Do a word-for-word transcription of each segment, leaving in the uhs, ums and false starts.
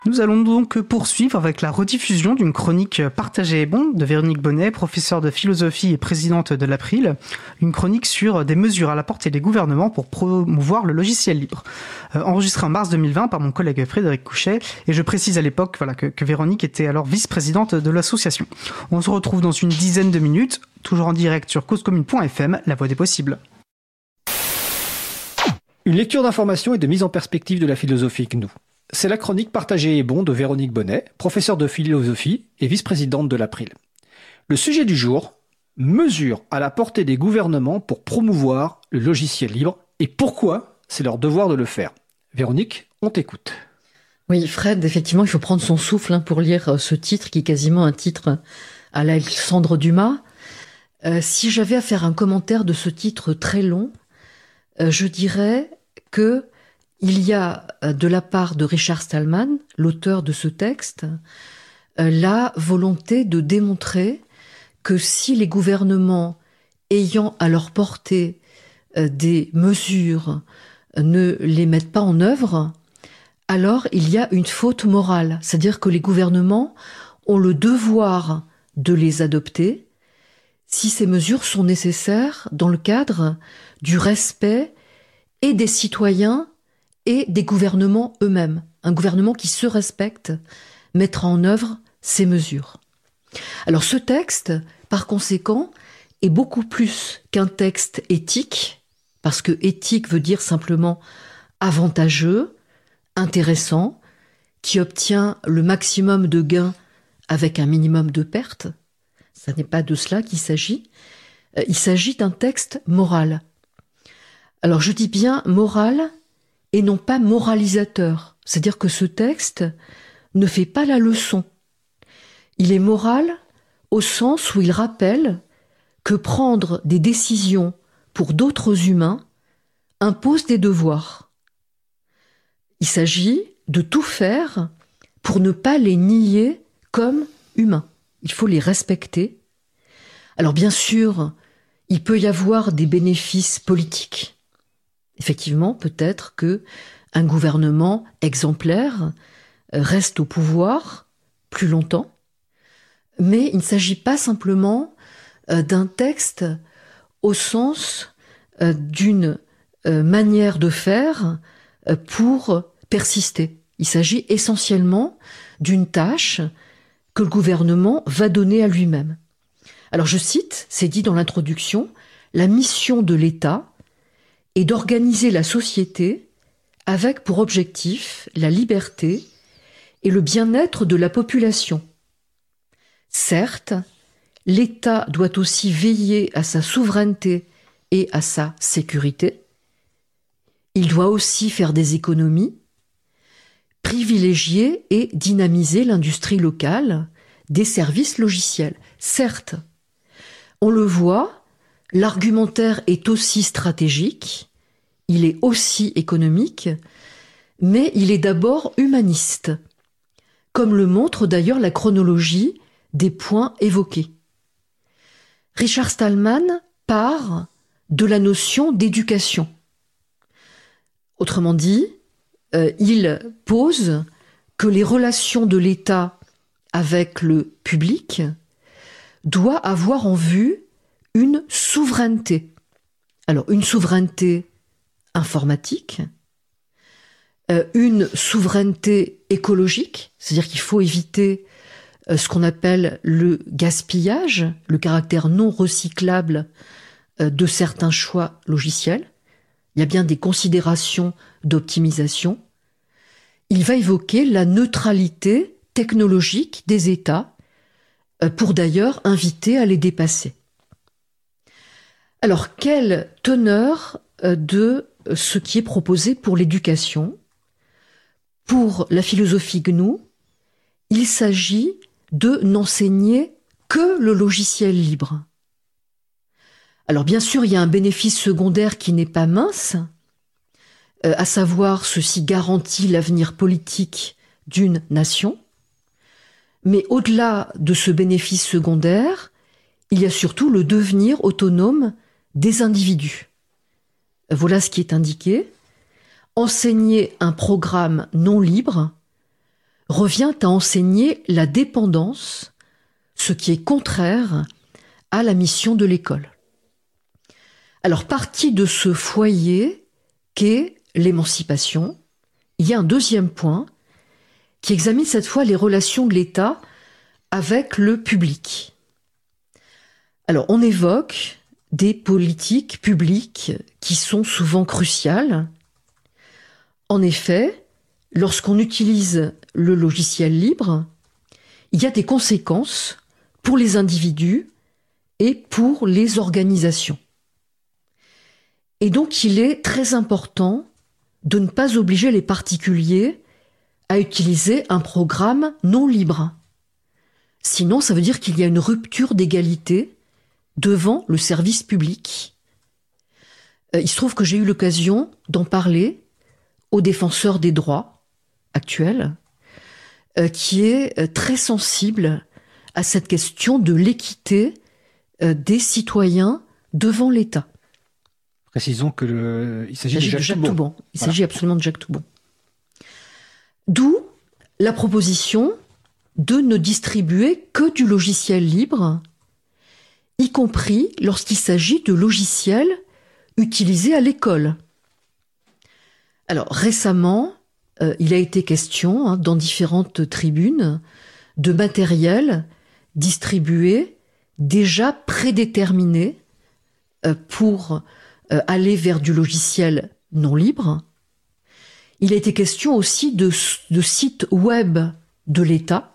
Nous allons donc poursuivre avec la rediffusion d'une chronique Partagée et bon de Véronique Bonnet, professeure de philosophie et présidente de l'April, une chronique sur des mesures à la portée des gouvernements pour promouvoir le logiciel libre. Euh, enregistrée en mars deux mille vingt par mon collègue Frédéric Couchet, et je précise à l'époque voilà, que, que Véronique était alors vice-présidente de l'association. On se retrouve dans une dizaine de minutes, toujours en direct sur cause commune point f m, la voix des possibles. Une lecture d'information et de mise en perspective de la philosophie G N U. C'est la chronique Partagée et bon de Véronique Bonnet, professeure de philosophie et vice-présidente de l'April. Le sujet du jour, mesures à la portée des gouvernements pour promouvoir le logiciel libre et pourquoi c'est leur devoir de le faire. Véronique, on t'écoute. Oui, Fred, effectivement, il faut prendre son souffle hein, pour lire ce titre qui est quasiment un titre à l'Alexandre Dumas. Euh, si j'avais à faire un commentaire de ce titre très long, euh, je dirais que il y a, de la part de Richard Stallman, l'auteur de ce texte, la volonté de démontrer que si les gouvernements ayant à leur portée des mesures ne les mettent pas en œuvre, alors il y a une faute morale. C'est-à-dire que les gouvernements ont le devoir de les adopter si ces mesures sont nécessaires dans le cadre du respect et des citoyens et des gouvernements eux-mêmes. Un gouvernement qui se respecte mettra en œuvre ces mesures. Alors ce texte, par conséquent, est beaucoup plus qu'un texte éthique, parce que éthique veut dire simplement avantageux, intéressant, qui obtient le maximum de gains avec un minimum de pertes. Ce n'est pas de cela qu'il s'agit. Il s'agit d'un texte moral. Alors je dis bien moral, et non pas moralisateur. C'est-à-dire que ce texte ne fait pas la leçon. Il est moral au sens où il rappelle que prendre des décisions pour d'autres humains impose des devoirs. Il s'agit de tout faire pour ne pas les nier comme humains. Il faut les respecter. Alors bien sûr, il peut y avoir des bénéfices politiques. Effectivement, peut-être que un gouvernement exemplaire reste au pouvoir plus longtemps, mais il ne s'agit pas simplement d'un texte au sens d'une manière de faire pour persister. Il s'agit essentiellement d'une tâche que le gouvernement va donner à lui-même. Alors je cite, c'est dit dans l'introduction, la mission de l'État et d'organiser la société avec pour objectif la liberté et le bien-être de la population. Certes, l'État doit aussi veiller à sa souveraineté et à sa sécurité. Il doit aussi faire des économies, privilégier et dynamiser l'industrie locale des services logiciels. Certes, on le voit, l'argumentaire est aussi stratégique, il est aussi économique, mais il est d'abord humaniste, comme le montre d'ailleurs la chronologie des points évoqués. Richard Stallman part de la notion d'éducation. Autrement dit, euh, il pose que les relations de l'État avec le public doivent avoir en vue une souveraineté. Alors, une souveraineté informatique, euh, une souveraineté écologique, c'est-à-dire qu'il faut éviter euh, ce qu'on appelle le gaspillage, le caractère non recyclable euh, de certains choix logiciels. Il y a bien des considérations d'optimisation. Il va évoquer la neutralité technologique des États euh, pour d'ailleurs inviter à les dépasser. Alors, quelle teneur de ce qui est proposé pour l'éducation? Pour la philosophie G N U, il s'agit de n'enseigner que le logiciel libre. Alors, bien sûr, il y a un bénéfice secondaire qui n'est pas mince, euh, à savoir ceci garantit l'avenir politique d'une nation. Mais au-delà de ce bénéfice secondaire, il y a surtout le devenir autonome des individus. Voilà ce qui est indiqué. Enseigner un programme non libre revient à enseigner la dépendance, ce qui est contraire à la mission de l'école. Alors, parti de ce foyer qu'est l'émancipation, il y a un deuxième point qui examine cette fois les relations de l'État avec le public. Alors, on évoque des politiques publiques qui sont souvent cruciales. En effet, lorsqu'on utilise le logiciel libre, il y a des conséquences pour les individus et pour les organisations. Et donc, il est très important de ne pas obliger les particuliers à utiliser un programme non libre. Sinon, ça veut dire qu'il y a une rupture d'égalité devant le service public. Il se trouve que j'ai eu l'occasion d'en parler au défenseur des droits actuel, qui est très sensible à cette question de l'équité des citoyens devant l'État. Précisons que le... il s'agit, il s'agit de Jacques, Jacques Toubon. Toubon. Il Voilà. s'agit absolument de Jacques Toubon. D'où la proposition de ne distribuer que du logiciel libre, y compris lorsqu'il s'agit de logiciels utilisés à l'école. Alors récemment, euh, il a été question hein, dans différentes tribunes de matériel distribué déjà prédéterminé euh, pour euh, aller vers du logiciel non libre. Il a été question aussi de, de sites web de l'État.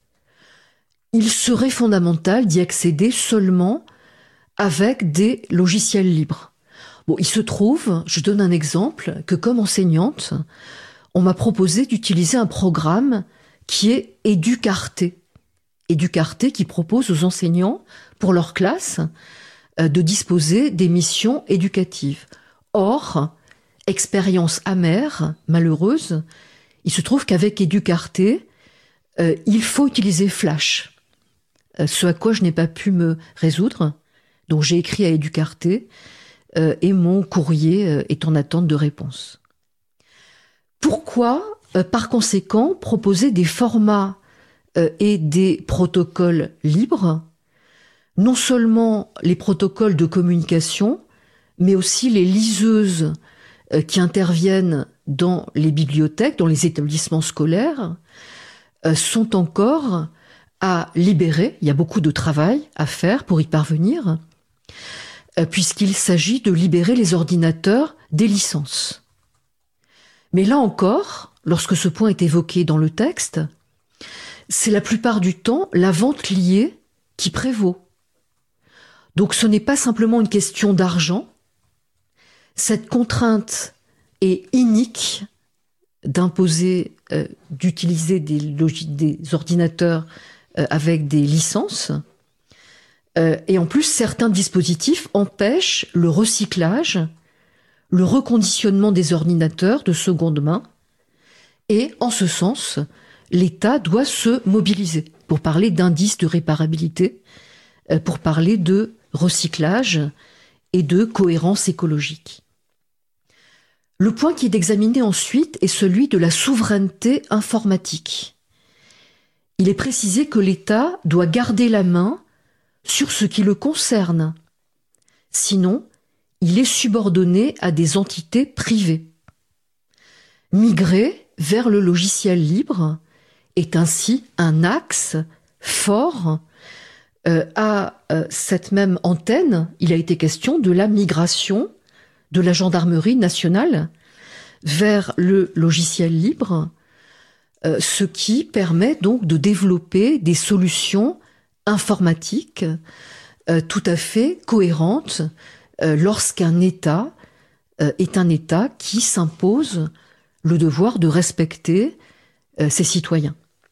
Il serait fondamental d'y accéder seulement avec des logiciels libres. Bon, il se trouve, je donne un exemple, que comme enseignante, on m'a proposé d'utiliser un programme qui est Educarté. Educarté qui propose aux enseignants, pour leur classe, euh, de disposer des missions éducatives. Or, expérience amère, malheureuse, il se trouve qu'avec Educarté, euh, il faut utiliser Flash. Euh, ce à quoi je n'ai pas pu me résoudre. Donc j'ai écrit à Educarté euh, et mon courrier euh, est en attente de réponse. Pourquoi, euh, par conséquent, proposer des formats euh, et des protocoles libres, non seulement les protocoles de communication, mais aussi les liseuses euh, qui interviennent dans les bibliothèques, dans les établissements scolaires, euh, sont encore à libérer. Il y a beaucoup de travail à faire pour y parvenir, euh, puisqu'il s'agit de libérer les ordinateurs des licences. Mais là encore, lorsque ce point est évoqué dans le texte, c'est la plupart du temps la vente liée qui prévaut. Donc ce n'est pas simplement une question d'argent. Cette contrainte est inique d'imposer, euh, d'utiliser des, logis- des ordinateurs euh, avec des licences. Euh, et en plus, certains dispositifs empêchent le recyclage, le reconditionnement des ordinateurs de seconde main. Et en ce sens, l'État doit se mobiliser pour parler d'indice de réparabilité, euh, pour parler de recyclage et de cohérence écologique. Le point qui est examiné ensuite est celui de la souveraineté informatique. Il est précisé que l'État doit garder la main sur ce qui le concerne. Sinon, il est subordonné à des entités privées. Migrer vers le logiciel libre est ainsi un axe fort. Euh, à euh, cette même antenne, il a été question de la migration de la gendarmerie nationale vers le logiciel libre, euh, ce qui permet donc de développer des solutions informatiques euh, tout à fait cohérentes euh, lorsqu'un État euh, est un État qui s'impose le devoir de respecter euh, ses citoyens.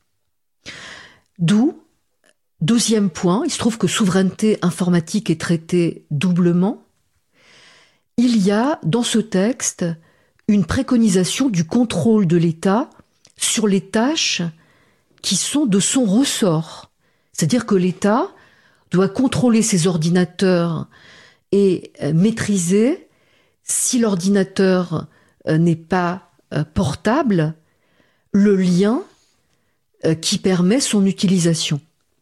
D'où, deuxième point, il se trouve que souveraineté informatique est traitée doublement. Il y a dans ce texte une préconisation du contrôle de l'État sur les tâches qui sont de son ressort. C'est-à-dire que l'État doit contrôler ses ordinateurs et maîtriser si l'ordinateur n'est pas portable, le lien euh, qui permet son utilisation.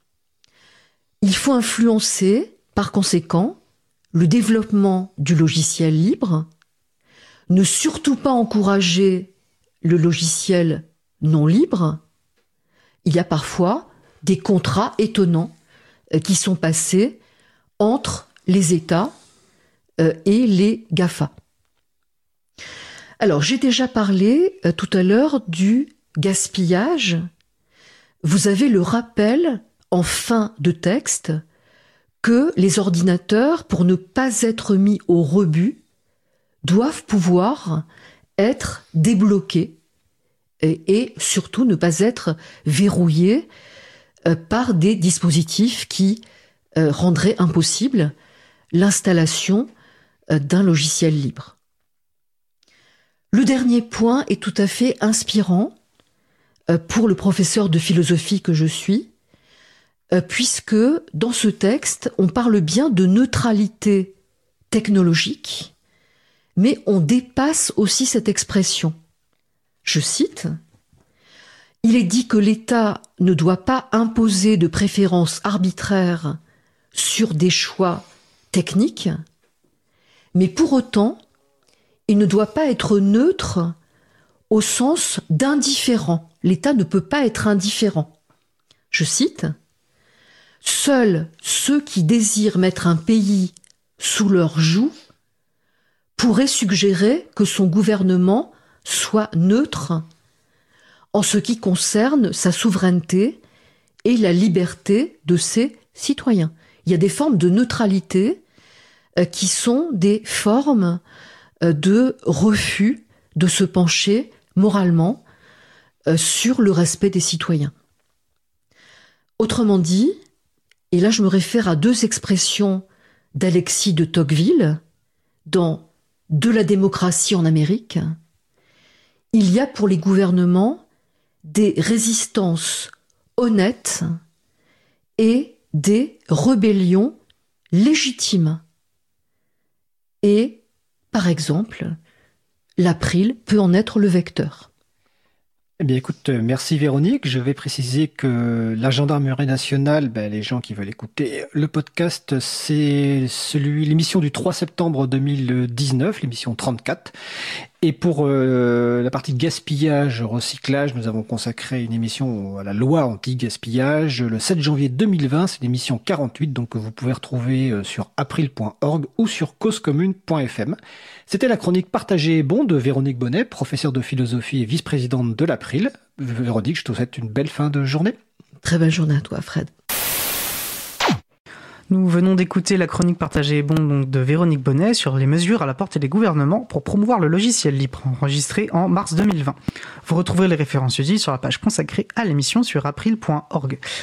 Il faut influencer, par conséquent, le développement du logiciel libre, ne surtout pas encourager le logiciel non libre. Il y a parfois des contrats étonnants euh, qui sont passés entre les États euh, et les GAFA. Alors, j'ai déjà parlé euh, tout à l'heure du gaspillage. Vous avez le rappel en fin de texte que les ordinateurs, pour ne pas être mis au rebut, doivent pouvoir être débloqués et, et surtout ne pas être verrouillés euh, par des dispositifs qui euh, rendraient impossible l'installation euh, d'un logiciel libre. Le dernier point est tout à fait inspirant euh, pour le professeur de philosophie que je suis, euh, puisque dans ce texte, on parle bien de neutralité technologique, mais on dépasse aussi cette expression. Je cite, « Il est dit que l'État ne doit pas imposer de préférences arbitraires sur des choix techniques, mais pour autant, il ne doit pas être neutre au sens d'indifférent. L'État ne peut pas être indifférent. » Je cite, « Seuls ceux qui désirent mettre un pays sous leur joug pourraient suggérer que son gouvernement soit neutre en ce qui concerne sa souveraineté et la liberté de ses citoyens. » Il y a des formes de neutralité euh, qui sont des formes euh, de refus de se pencher moralement euh, sur le respect des citoyens. Autrement dit, et là je me réfère à deux expressions d'Alexis de Tocqueville dans « De la démocratie en Amérique », il y a pour les gouvernements des résistances honnêtes et des rébellions légitimes. Et, par exemple, l'April peut en être le vecteur. Eh bien, écoute, merci Véronique. Je vais préciser que la Gendarmerie nationale, ben, les gens qui veulent écouter le podcast, c'est celui, l'émission du trois septembre deux mille dix-neuf, l'émission trente-quatre. Et pour euh, la partie gaspillage, recyclage, nous avons consacré une émission à la loi anti-gaspillage le sept janvier deux mille vingt. C'est l'émission quarante-huit, donc que vous pouvez retrouver sur april point org ou sur cause commune point f m. C'était la chronique Partagée et bon de Véronique Bonnet, professeure de philosophie et vice-présidente de l'April. Véronique, je te souhaite une belle fin de journée. Très belle journée à toi, Fred. Nous venons d'écouter la chronique Partagée et bon donc, de Véronique Bonnet sur les mesures à la portée des gouvernements pour promouvoir le logiciel libre, enregistré en mars deux mille vingt. Vous retrouverez les références utiles sur la page consacrée à l'émission sur april point org.